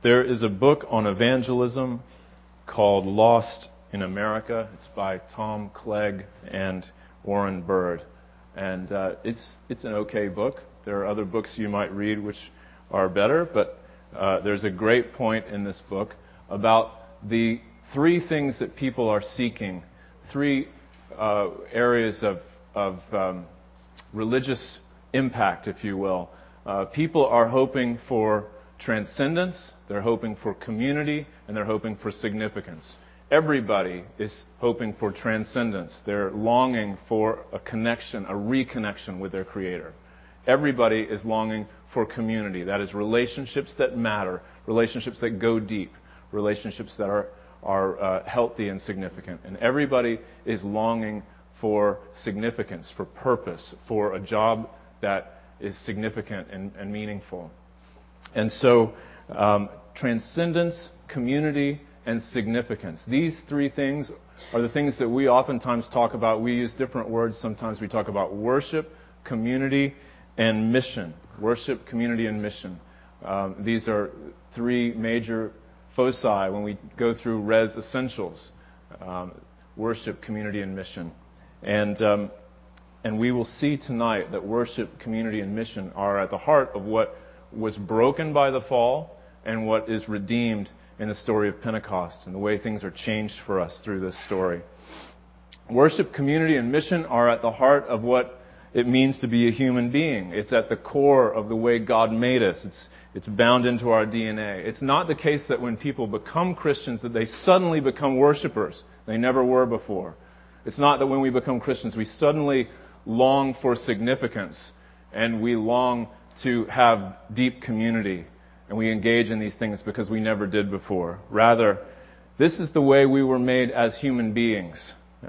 There is a book on evangelism called Lost in America. It's by Tom Clegg and Warren Bird. And it's an okay book. There are other books you might read which are better, but there's a great point in this book about the three things that people are seeking, three areas of religious impact, if you will. People are hoping for transcendence, they're hoping for community, and they're hoping for significance. Everybody is hoping for transcendence. They're longing for a connection, a reconnection with their Creator. Everybody is longing for community. That is relationships that matter, relationships that go deep, relationships that are healthy and significant. And everybody is longing for significance, for purpose, for a job that is significant and meaningful. And so, transcendence, community, and significance. These three things are the things that we oftentimes talk about. We use different words. Sometimes we talk about worship, community, and mission. Worship, community, and mission. These are three major foci when we go through Res Essentials. Worship, community, and mission. And we will see tonight that worship, community, and mission are at the heart of what was broken by the fall and what is redeemed in the story of Pentecost and the way things are changed for us through this story. Worship, community, and mission are at the heart of what it means to be a human being. It's at the core of the way God made us. It's bound into our DNA. It's not the case that when people become Christians that they suddenly become worshipers. They never were before. It's not that when we become Christians we suddenly long for significance and we long to have deep community and we engage in these things because we never did before. Rather, this is the way we were made as human beings.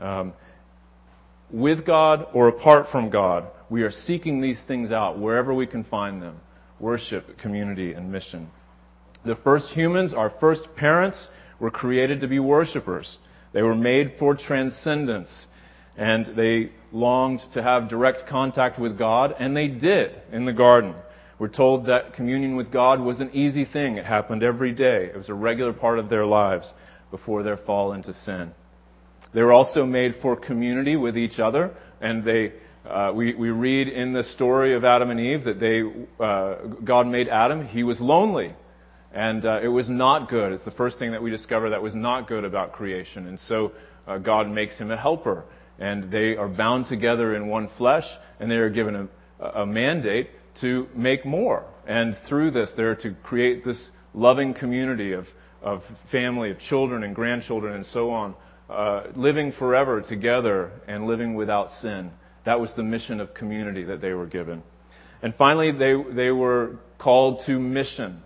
With God or apart from God, we are seeking these things out wherever we can find them. Worship, community, and mission. The first humans, our first parents, were created to be worshipers. They were made for transcendence. And they longed to have direct contact with God, and they did in the garden. We're told that communion with God was an easy thing. It happened every day. It was a regular part of their lives before their fall into sin. They were also made for community with each other, and we read in the story of Adam and Eve that God made Adam. He was lonely, and it was not good. It's the first thing that we discover that was not good about creation, and so God makes him a helper. And they are bound together in one flesh, and they are given a mandate to make more. And through this, they're to create this loving community of family, of children and grandchildren and so on, living forever together and living without sin. That was the mission of community that they were given. And finally, they were called to mission.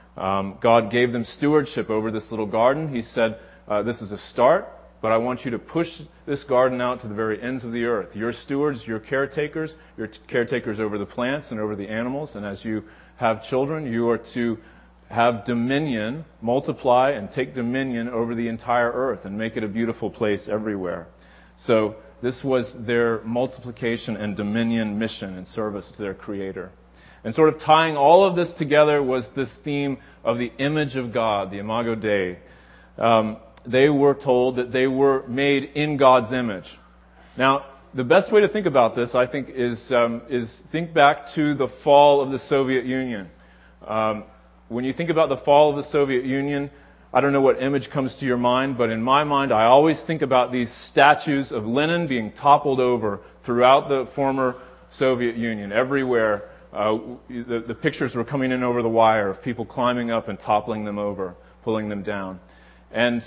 God gave them stewardship over this little garden. He said, this is a start. But I want you to push this garden out to the very ends of the earth. You're stewards, you're caretakers over the plants and over the animals. And as you have children, you are to have dominion, multiply and take dominion over the entire earth and make it a beautiful place everywhere. So this was their multiplication and dominion mission in service to their Creator. And sort of tying all of this together was this theme of the image of God, the Imago Dei. They were told that they were made in God's image. Now, the best way to think about this, I think, is think back to the fall of the Soviet Union. When you think about the fall of the Soviet Union, I don't know what image comes to your mind, but in my mind, I always think about these statues of Lenin being toppled over throughout the former Soviet Union. Everywhere, the pictures were coming in over the wire of people climbing up and toppling them over, pulling them down. And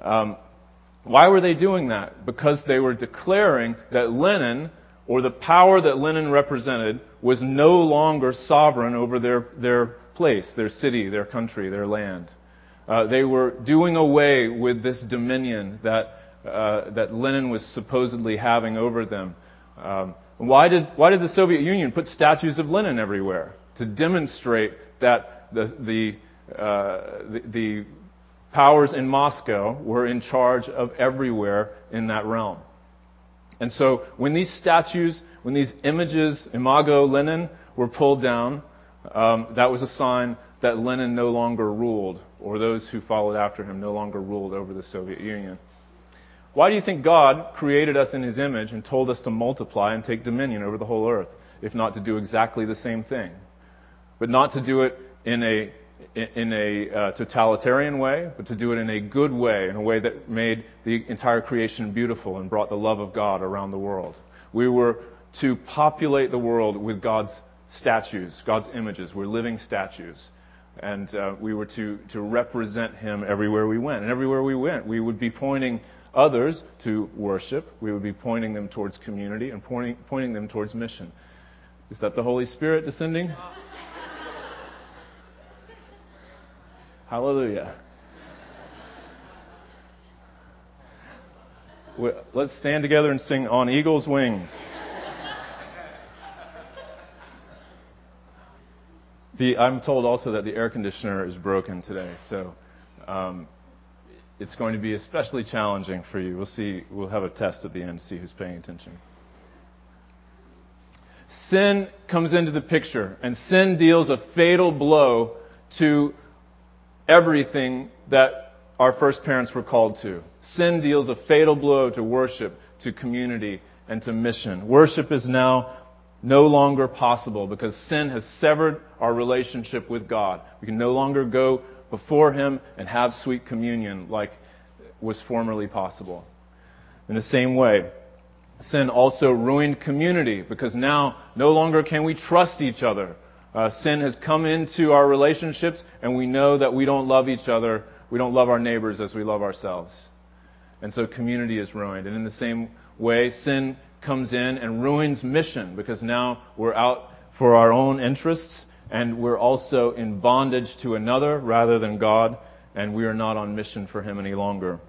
why were they doing that? Because they were declaring that Lenin, or the power that Lenin represented, was no longer sovereign over their place, their city, their country, their land. They were doing away with this dominion that Lenin was supposedly having over them. Why did the Soviet Union put statues of Lenin everywhere? To demonstrate that the powers in Moscow were in charge of everywhere in that realm. And so when these statues, when these images, Imago Lenin, were pulled down, that was a sign that Lenin no longer ruled, or those who followed after him no longer ruled over the Soviet Union? Why do you think God created us in His image and told us to multiply and take dominion over the whole earth, if not to do exactly the same thing? But not to do it in a totalitarian way, but to do it in a good way, in a way that made the entire creation beautiful and brought the love of God around the world. We were to populate the world with God's statues, God's images. We're living statues. And we were to represent Him everywhere we went. And everywhere we went, we would be pointing others to worship. We would be pointing them towards community and pointing them towards mission. Is that the Holy Spirit descending? Hallelujah. Let's stand together and sing On Eagle's Wings. I'm told also that the air conditioner is broken today, so it's going to be especially challenging for you. We'll see. We'll have a test at the end to see who's paying attention. Sin comes into the picture, and sin deals a fatal blow to everything that our first parents were called to. Sin deals a fatal blow to worship, to community, and to mission. Worship is now no longer possible because sin has severed our relationship with God. We can no longer go before Him and have sweet communion like was formerly possible. In the same way, sin also ruined community because now no longer can we trust each other. Sin has come into our relationships, and we know that we don't love each other, we don't love our neighbors as we love ourselves. And so community is ruined. And in the same way, sin comes in and ruins mission because now we're out for our own interests, and we're also in bondage to another rather than God, and we are not on mission for Him any longer.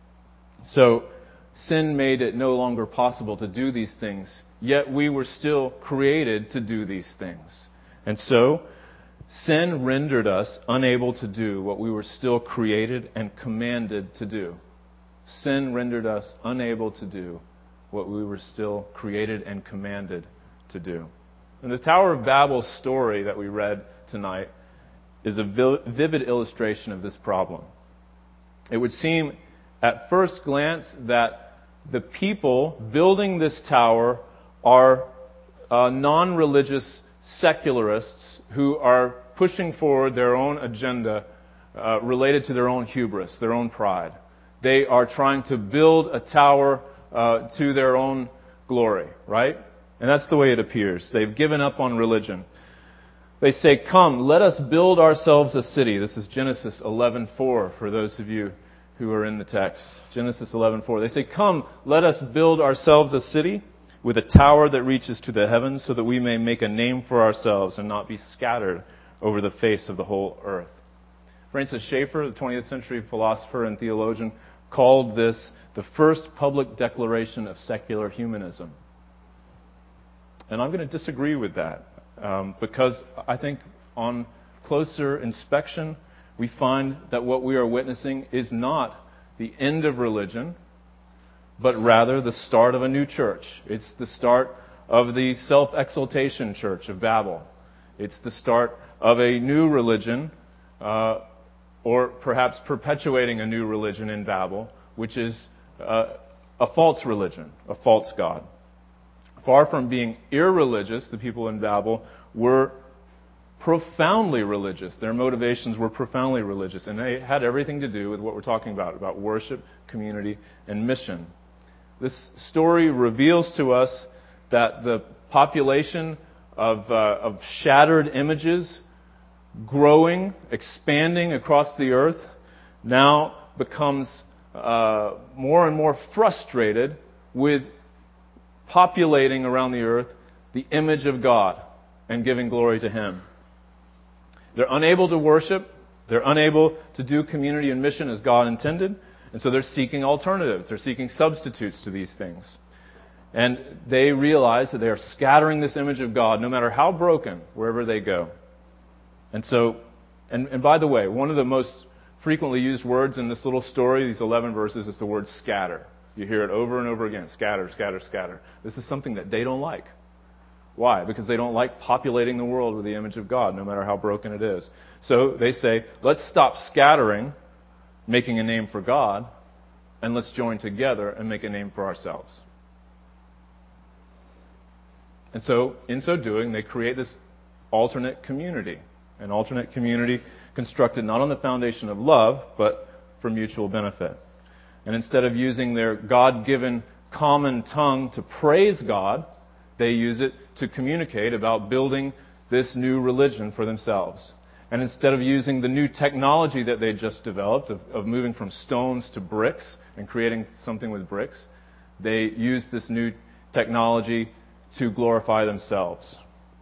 So sin made it no longer possible to do these things, yet we were still created to do these things. And so, sin rendered us unable to do what we were still created and commanded to do. Sin rendered us unable to do what we were still created and commanded to do. And the Tower of Babel story that we read tonight is a vivid illustration of this problem. It would seem at first glance that the people building this tower are non-religious secularists who are pushing forward their own agenda related to their own hubris, their own pride. They are trying to build a tower to their own glory, right? And that's the way it appears. They've given up on religion. They say, "Come, let us build ourselves a city." This is Genesis 11:4 for those of you who are in the text. Genesis 11:4. They say, "Come, let us build ourselves a city with a tower that reaches to the heavens so that we may make a name for ourselves and not be scattered over the face of the whole earth." Francis Schaeffer, the 20th century philosopher and theologian, called this the first public declaration of secular humanism. And I'm going to disagree with that because I think on closer inspection, we find that what we are witnessing is not the end of religion, but rather the start of a new church. It's the start of the self-exaltation church of Babel. It's the start of a new religion, or perhaps perpetuating a new religion in Babel, which is a false religion, a false god. Far from being irreligious, the people in Babel were profoundly religious. Their motivations were profoundly religious, and they had everything to do with what we're talking about worship, community, and mission. This story reveals to us that the population of shattered images growing, expanding across the earth now becomes more and more frustrated with populating around the earth the image of God and giving glory to Him. They're unable to worship. They're unable to do community and mission as God intended. And so they're seeking alternatives. They're seeking substitutes to these things. And they realize that they are scattering this image of God, no matter how broken, wherever they go. And so, and by the way, one of the most frequently used words in this little story, these 11 verses, is the word scatter. You hear it over and over again. Scatter, scatter, scatter. This is something that they don't like. Why? Because they don't like populating the world with the image of God, no matter how broken it is. So they say, let's stop scattering, making a name for God, and let's join together and make a name for ourselves. And so, in so doing, they create this alternate community. An alternate community constructed not on the foundation of love, but for mutual benefit. And instead of using their God-given common tongue to praise God, they use it to communicate about building this new religion for themselves. And instead of using the new technology that they just developed, of moving from stones to bricks and creating something with bricks, they use this new technology to glorify themselves.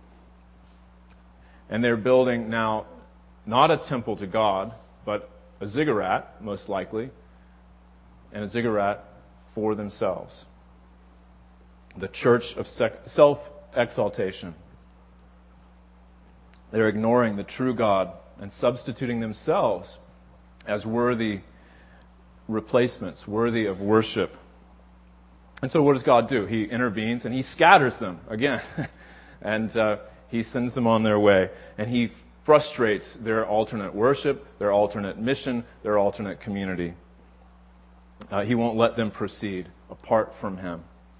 And they're building now not a temple to God, but a ziggurat, most likely, and a ziggurat for themselves. The church of self-exaltation. They're ignoring the true God and substituting themselves as worthy replacements, worthy of worship. And so what does God do? He intervenes and He scatters them again. And He sends them on their way. And He frustrates their alternate worship, their alternate mission, their alternate community. He won't let them proceed apart from Him.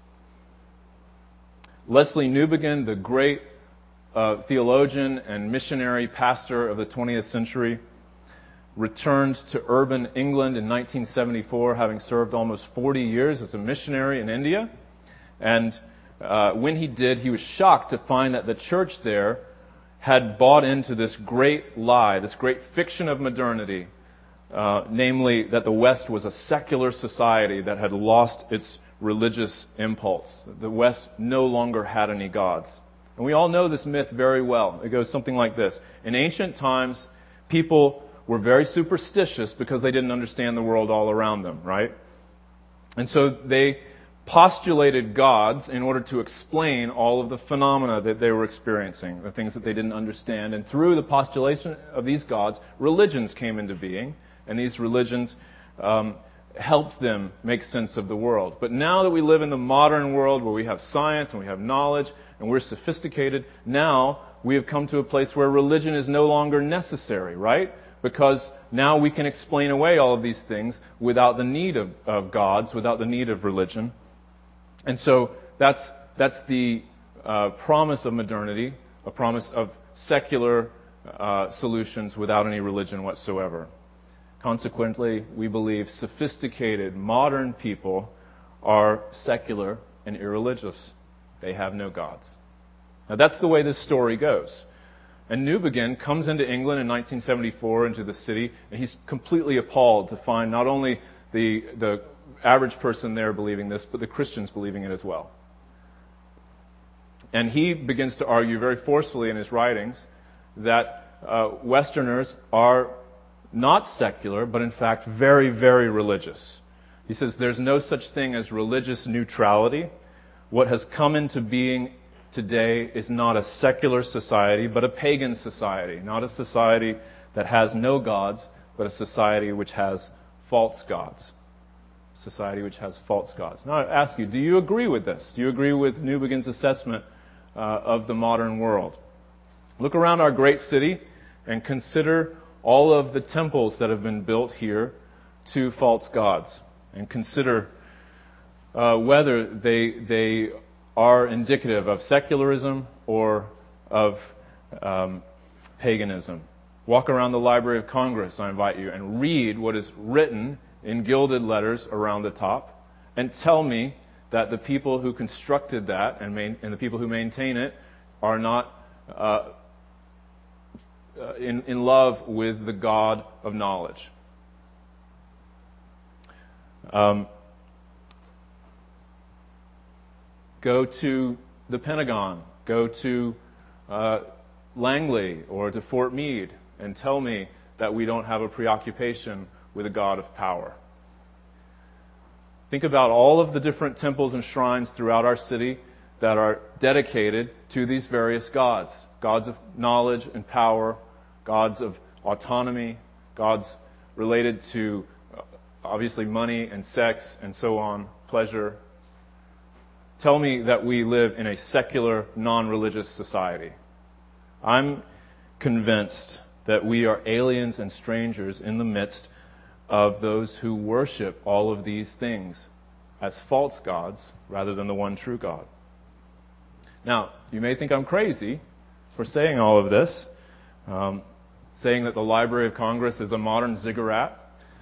Lesslie Newbigin, the great theologian and missionary pastor of the 20th century, returned to urban England in 1974, having served almost 40 years as a missionary in India. And when he did, he was shocked to find that the church there had bought into this great lie, this great fiction of modernity, namely that the West was a secular society that had lost its religious impulse. The West no longer had any gods. And we all know this myth very well. It goes something like this. In ancient times, people were very superstitious because they didn't understand the world all around them, right? And so they postulated gods in order to explain all of the phenomena that they were experiencing, the things that they didn't understand. And through the postulation of these gods, religions came into being, and these religions helped them make sense of the world. But now that we live in the modern world where we have science and we have knowledge and we're sophisticated, now we have come to a place where religion is no longer necessary, right? Because now we can explain away all of these things without the need of gods, without the need of religion. And so that's the promise of modernity, a promise of secular solutions without any religion whatsoever. Consequently, we believe sophisticated, modern people are secular and irreligious. They have no gods. Now that's the way this story goes. And Newbigin comes into England in 1974, into the city, and he's completely appalled to find not only the average person there believing this, but the Christians believing it as well. And he begins to argue very forcefully in his writings that Westerners are not secular, but in fact very, very religious. He says there's no such thing as religious neutrality. What has come into being today is not a secular society, but a pagan society. Not a society that has no gods, but a society which has false gods. Society which has false gods. Now I ask you, do you agree with this? Do you agree with Newbigin's assessment of the modern world? Look around our great city and consider all of the temples that have been built here to false gods. And consider whether they are indicative of secularism or of paganism. Walk around the Library of Congress, I invite you, and read what is written in gilded letters around the top, and tell me that the people who constructed that and the people who maintain it are not in love with the God of knowledge. Go to the Pentagon, go to Langley or to Fort Meade, and tell me that we don't have a preoccupation with a God of power. Think about all of the different temples and shrines throughout our city that are dedicated to these various gods. Gods of knowledge and power, gods of autonomy, gods related to obviously money and sex and so on, pleasure. tell me that we live in a secular, non-religious society. I'm convinced that we are aliens and strangers in the midst of those who worship all of these things as false gods rather than the one true God. Now, you may think I'm crazy for saying all of this, saying that the Library of Congress is a modern ziggurat.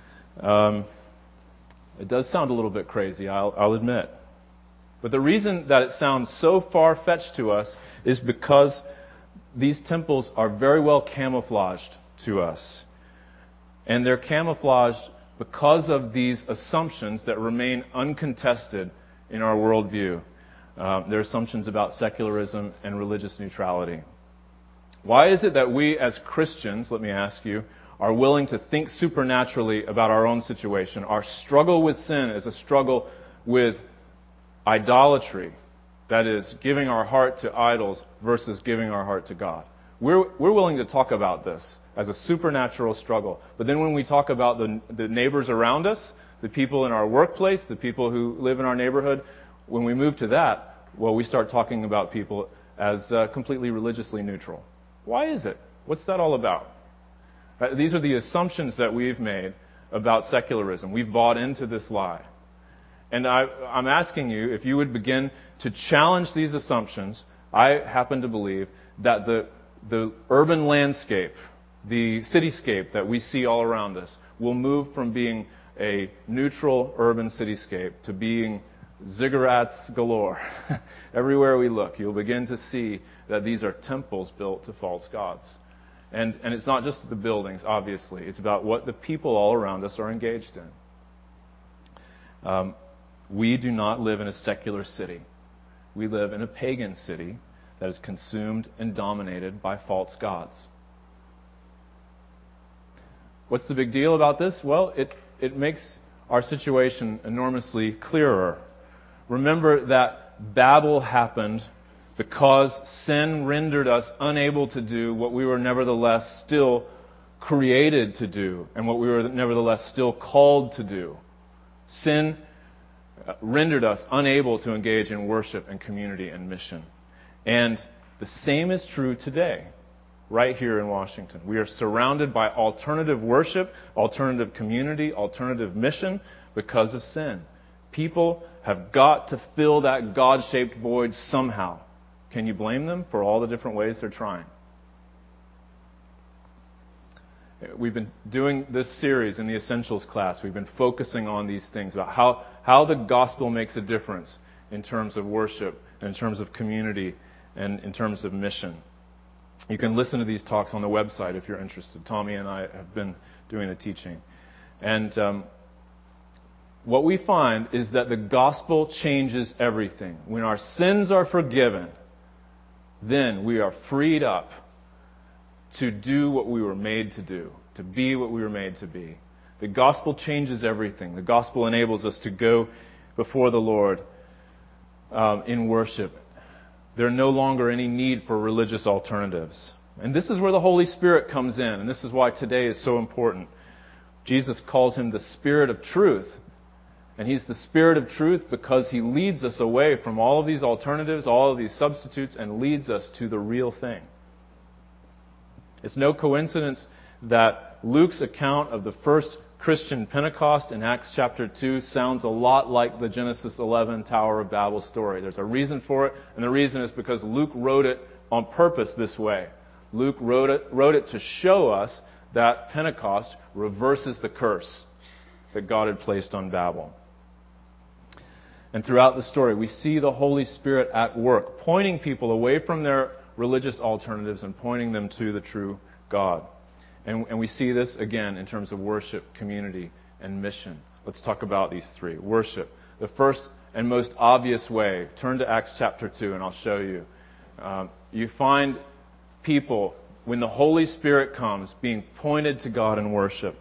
It does sound a little bit crazy, I'll admit. But the reason that it sounds so far-fetched to us is because these temples are very well camouflaged to us. And they're camouflaged because of these assumptions that remain uncontested in our worldview. They're assumptions about secularism and religious neutrality. Why is it that we as Christians, let me ask you, are willing to think supernaturally about our own situation? Our struggle with sin is a struggle with idolatry. That is, giving our heart to idols versus giving our heart to God. We're willing to talk about this as a supernatural struggle. But then when we talk about the neighbors around us, the people in our workplace, the people who live in our neighborhood, when we move to that, well, we start talking about people as completely religiously neutral. Why is it? What's that all about? These are the assumptions that we've made about secularism. We've bought into this lie. And I'm asking you if you would begin to challenge these assumptions. I happen to believe that the urban landscape, the cityscape that we see all around us, will move from being a neutral urban cityscape to being ziggurats galore. Everywhere we look, you'll begin to see that these are temples built to false gods. And it's not just the buildings, obviously. It's about what the people all around us are engaged in. We do not live in a secular city. We live in a pagan city that is consumed and dominated by false gods. What's the big deal about this? Well, it makes our situation enormously clearer. Remember that Babel happened because sin rendered us unable to do what we were nevertheless still created to do and what we were nevertheless still called to do. Sin rendered us unable to engage in worship and community and mission. And the same is true today, right here in Washington. We are surrounded by alternative worship, alternative community, alternative mission because of sin. People have got to fill that God-shaped void somehow. Can you blame them for all the different ways they're trying? We've been doing this series in the Essentials class. We've been focusing on these things about how the gospel makes a difference in terms of worship, in terms of community, and in terms of mission. You can listen to these talks on the website if you're interested. Tommy and I have been doing the teaching. And what we find is that the gospel changes everything. When our sins are forgiven, then we are freed up to do what we were made to do, to be what we were made to be. The gospel changes everything. The gospel enables us to go before the Lord in worship. There are no longer any need for religious alternatives. And this is where the Holy Spirit comes in, and this is why today is so important. Jesus calls him the Spirit of truth. And he's the Spirit of truth because he leads us away from all of these alternatives, all of these substitutes, and leads us to the real thing. It's no coincidence that Luke's account of the first Christian Pentecost in Acts chapter 2 sounds a lot like the Genesis 11 Tower of Babel story. There's a reason for it, and the reason is because Luke wrote it on purpose this way. Luke wrote it to show us that Pentecost reverses the curse that God had placed on Babel. And throughout the story, we see the Holy Spirit at work, pointing people away from their religious alternatives and pointing them to the true God. And we see this, again, in terms of worship, community, and mission. Let's talk about these three. Worship. The first and most obvious way, turn to Acts chapter 2, and I'll show you. You find people, when the Holy Spirit comes, being pointed to God in worship.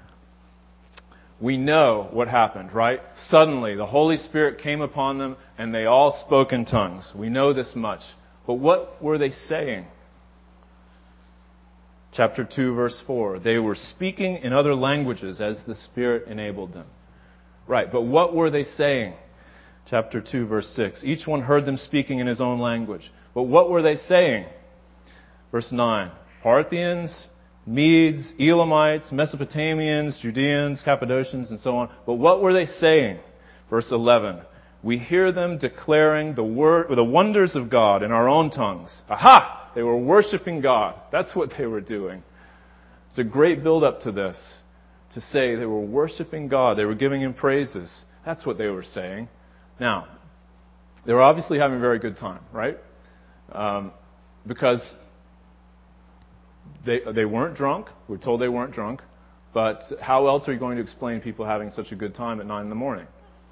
We know what happened, right? Suddenly, the Holy Spirit came upon them, and they all spoke in tongues. We know this much. But what were they saying? Chapter 2, verse 4. They were speaking in other languages as the Spirit enabled them. Right, but what were they saying? chapter 2, verse 6. Each one heard them speaking in his own language. But what were they saying? Verse 9. Parthians, Medes, Elamites, Mesopotamians, Judeans, Cappadocians, and so on. But what were they saying? Verse 11. We hear them declaring the wonders of God in our own tongues. Aha! They were worshiping God. That's what they were doing. It's a great build-up to this, to say they were worshiping God. They were giving Him praises. That's what they were saying. Now, they were obviously having a very good time, right? Because they weren't drunk. We're told they weren't drunk. But how else are you going to explain people having such a good time at 9 in the morning?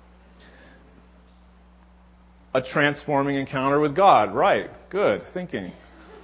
A transforming encounter with God. Right. Good thinking.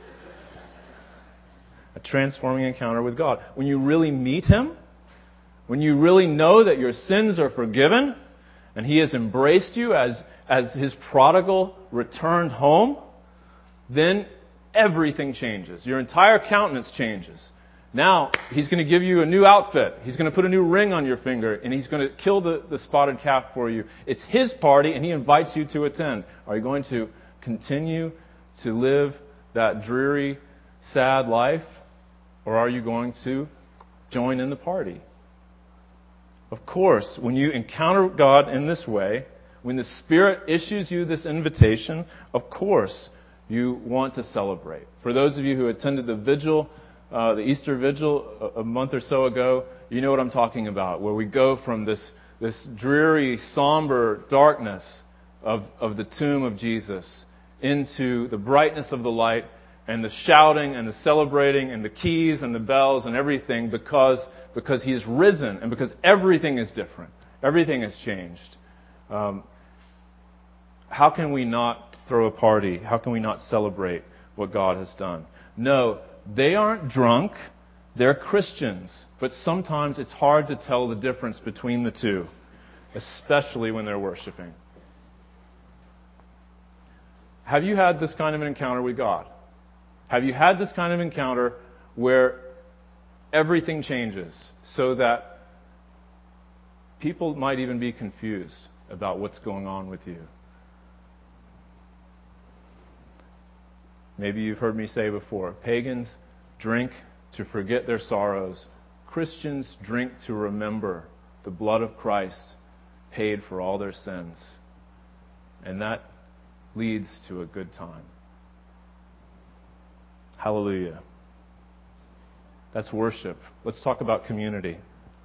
A transforming encounter with God. When you really meet Him, when you really know that your sins are forgiven, and He has embraced you as His prodigal returned home, then everything changes. Your entire countenance changes. Now, He's going to give you a new outfit. He's going to put a new ring on your finger, and He's going to kill the spotted calf for you. It's His party, and He invites you to attend. Are you going to continue to live that dreary, sad life, or are you going to join in the party? Of course, when you encounter God in this way, when the Spirit issues you this invitation, of course, you want to celebrate. For those of you who attended the vigil, the Easter Vigil a month or so ago, you know what I'm talking about, where we go from this dreary, somber darkness of the tomb of Jesus into the brightness of the light and the shouting and the celebrating and the keys and the bells and everything because He is risen and because everything is different. Everything has changed. How can we not throw a party? How can we not celebrate what God has done? No, they aren't drunk. They're Christians. But sometimes it's hard to tell the difference between the two, especially when they're worshiping. Have you had this kind of an encounter with God? Have you had this kind of encounter where everything changes so that people might even be confused about what's going on with you? Maybe you've heard me say before, pagans drink to forget their sorrows. Christians drink to remember the blood of Christ paid for all their sins. And that leads to a good time. Hallelujah. That's worship. Let's talk about community.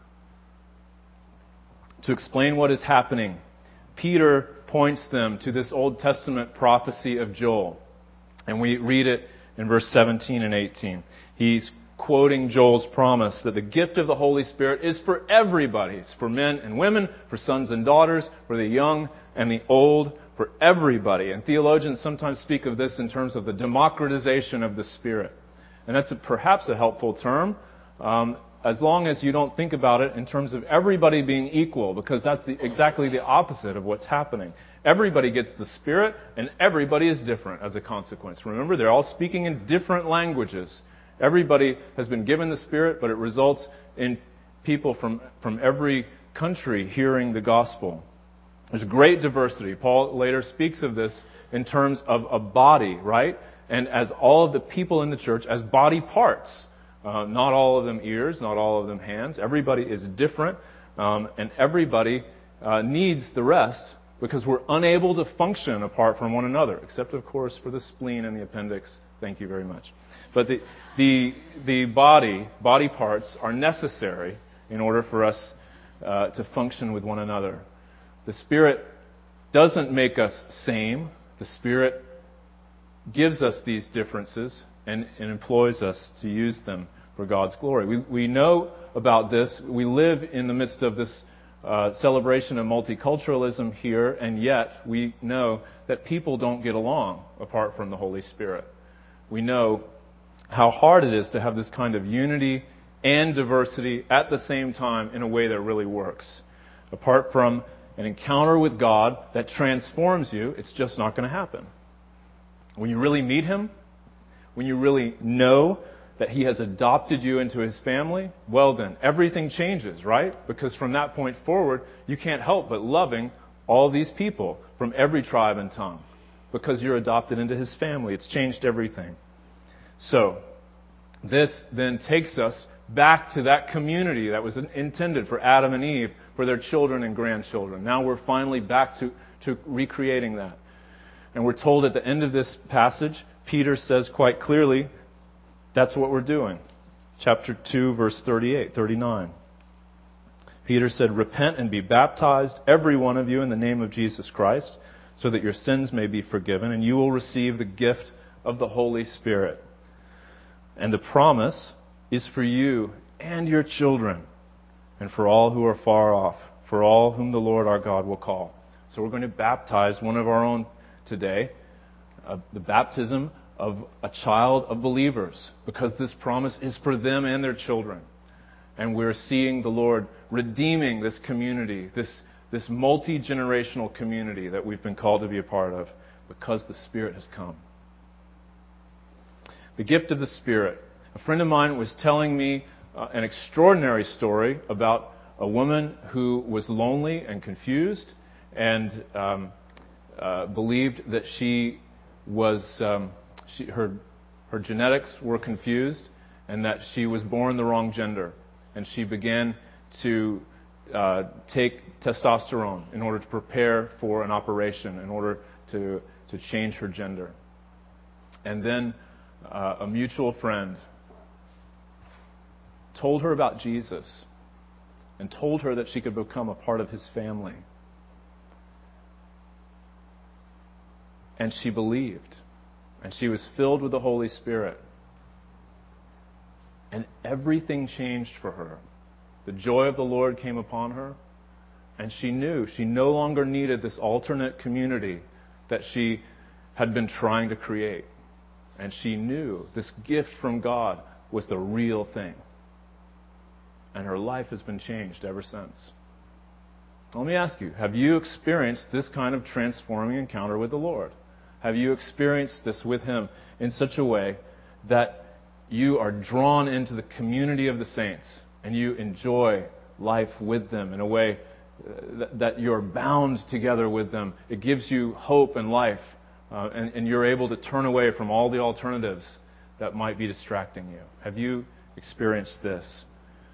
To explain what is happening, Peter points them to this Old Testament prophecy of Joel. And we read it in verse 17 and 18. He's quoting Joel's promise that the gift of the Holy Spirit is for everybody. It's for men and women, for sons and daughters, for the young and the old, for everybody. And theologians sometimes speak of this in terms of the democratization of the Spirit. And that's perhaps a helpful term, as long as you don't think about it in terms of everybody being equal, because that's exactly the opposite of what's happening. Everybody gets the Spirit, and everybody is different as a consequence. Remember, they're all speaking in different languages. Everybody has been given the Spirit, but it results in people from every country hearing the gospel. There's great diversity. Paul later speaks of this in terms of a body, right? And as all of the people in the church as body parts. Not all of them ears, not all of them hands. Everybody is different, and everybody needs the rest because we're unable to function apart from one another, except, of course, for the spleen and the appendix. Thank you very much. But the body parts are necessary in order for us to function with one another. The Spirit doesn't make us same. The Spirit gives us these differences and employs us to use them for God's glory. We know about this. We live in the midst of this celebration of multiculturalism here, and yet we know that people don't get along apart from the Holy Spirit. We know how hard it is to have this kind of unity and diversity at the same time in a way that really works. Apart from an encounter with God that transforms you, it's just not going to happen. When you really meet Him, when you really know that He has adopted you into His family, well then, everything changes, right? Because from that point forward, you can't help but loving all these people. from every tribe and tongue, because you're adopted into His family. It's changed everything. So, this then takes us back to that community that was intended for Adam and Eve, for their children and grandchildren. Now we're finally back to recreating that. And we're told at the end of this passage, Peter says quite clearly, that's what we're doing. Chapter 2, verse 39. Peter said, "Repent and be baptized, every one of you, in the name of Jesus Christ, so that your sins may be forgiven, and you will receive the gift of the Holy Spirit. And the promise is for you and your children, and for all who are far off, for all whom the Lord our God will call." So we're going to baptize one of our own today, the baptism of a child of believers, because this promise is for them and their children. And we're seeing the Lord redeeming this community, this multi-generational community that we've been called to be a part of, because the Spirit has come. The gift of the Spirit. A friend of mine was telling me an extraordinary story about a woman who was lonely and confused and believed that she was her genetics were confused and that she was born the wrong gender. And she began to take testosterone in order to prepare for an operation, in order to change her gender. And then a mutual friend told her about Jesus and told her that she could become a part of His family. And she believed. And she was filled with the Holy Spirit. And everything changed for her. The joy of the Lord came upon her. And she knew she no longer needed this alternate community that she had been trying to create. And she knew this gift from God was the real thing. And her life has been changed ever since. Let me ask you, have you experienced this kind of transforming encounter with the Lord? Have you experienced this with Him in such a way that you are drawn into the community of the saints and you enjoy life with them in a way that you're bound together with them? It gives you hope and life, and you're able to turn away from all the alternatives that might be distracting you. Have you experienced this?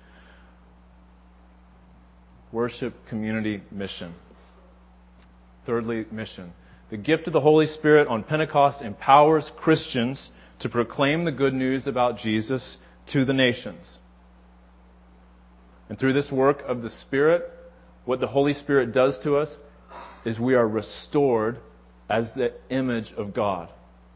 Worship, community, mission. Thirdly, mission. The gift of the Holy Spirit on Pentecost empowers Christians to proclaim the good news about Jesus to the nations. And through this work of the Spirit, what the Holy Spirit does to us is we are restored as the image of God.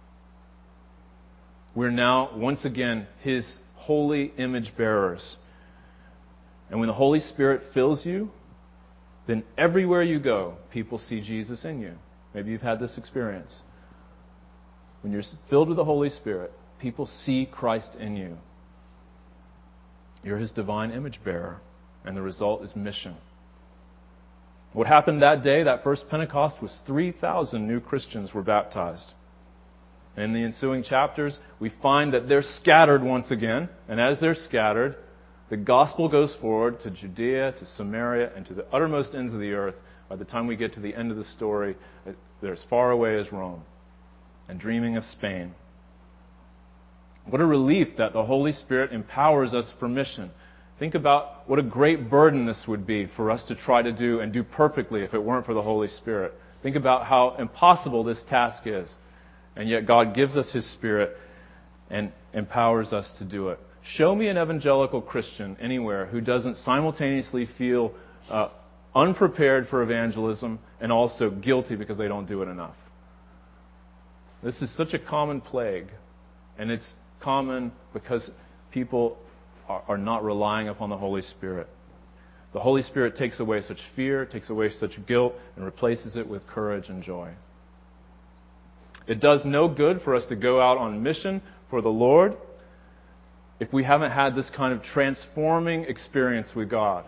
We're now, once again, His holy image bearers. And when the Holy Spirit fills you, then everywhere you go, people see Jesus in you. Maybe you've had this experience. When you're filled with the Holy Spirit, people see Christ in you. You're His divine image bearer, and the result is mission. What happened that day, that first Pentecost, was 3,000 new Christians were baptized. And in the ensuing chapters, we find that they're scattered once again, and as they're scattered, the gospel goes forward to Judea, to Samaria, and to the uttermost ends of the earth. By the time we get to the end of the story, they're as far away as Rome and dreaming of Spain. What a relief that the Holy Spirit empowers us for mission. Think about what a great burden this would be for us to try to do and do perfectly if it weren't for the Holy Spirit. Think about how impossible this task is. And yet God gives us His Spirit and empowers us to do it. Show me an evangelical Christian anywhere who doesn't simultaneously feel unprepared for evangelism and also guilty because they don't do it enough. This is such a common plague, and it's common because people are not relying upon the Holy Spirit. The Holy Spirit takes away such fear, takes away such guilt, and replaces it with courage and joy. It does no good for us to go out on mission for the Lord if we haven't had this kind of transforming experience with God.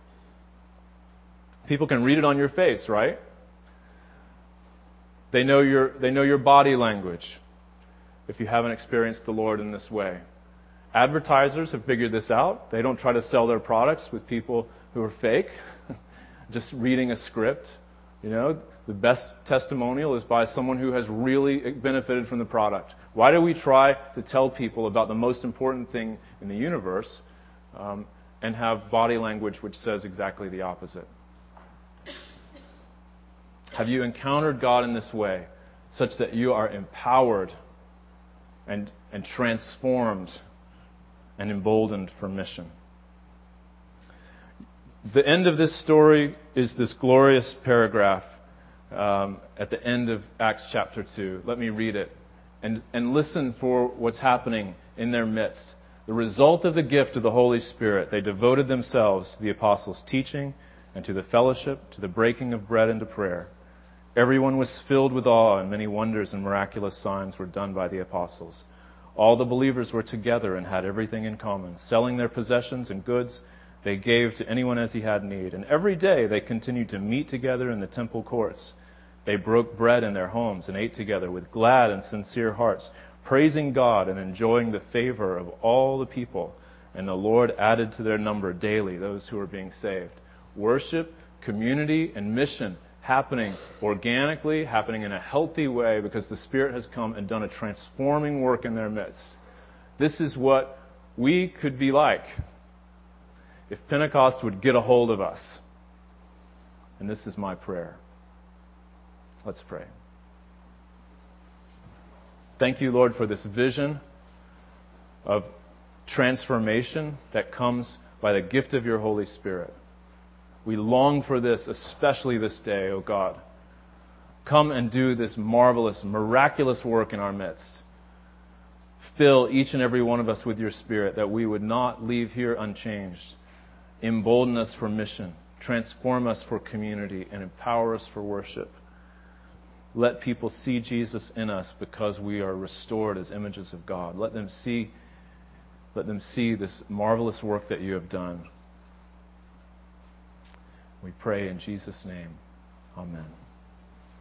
People can read it on your face, right? They know your body language if you haven't experienced the Lord in this way. Advertisers have figured this out. They don't try to sell their products with people who are fake, just reading a script. You know, the best testimonial is by someone who has really benefited from the product. Why do we try to tell people about the most important thing in the universe and have body language which says exactly the opposite? Have you encountered God in this way, such that you are empowered and transformed and emboldened for mission? The end of this story is this glorious paragraph at the end of Acts chapter 2. Let me read it and listen for what's happening in their midst. The result of the gift of the Holy Spirit, they devoted themselves to the apostles' teaching and to the fellowship, to the breaking of bread and to prayer. Everyone was filled with awe, and many wonders and miraculous signs were done by the apostles. All the believers were together and had everything in common. Selling their possessions and goods, they gave to anyone as he had need. And every day they continued to meet together in the temple courts. They broke bread in their homes and ate together with glad and sincere hearts, praising God and enjoying the favor of all the people. And the Lord added to their number daily those who were being saved. Worship, community, and mission happening organically, happening in a healthy way because the Spirit has come and done a transforming work in their midst. This is what we could be like if Pentecost would get a hold of us. And this is my prayer. Let's pray. Thank you, Lord, for this vision of transformation that comes by the gift of your Holy Spirit. We long for this, especially this day, O God. Come and do this marvelous, miraculous work in our midst. Fill each and every one of us with your Spirit, that we would not leave here unchanged. Embolden us for mission. Transform us for community and empower us for worship. Let people see Jesus in us because we are restored as images of God. Let them see this marvelous work that you have done. We pray in Jesus' name. Amen.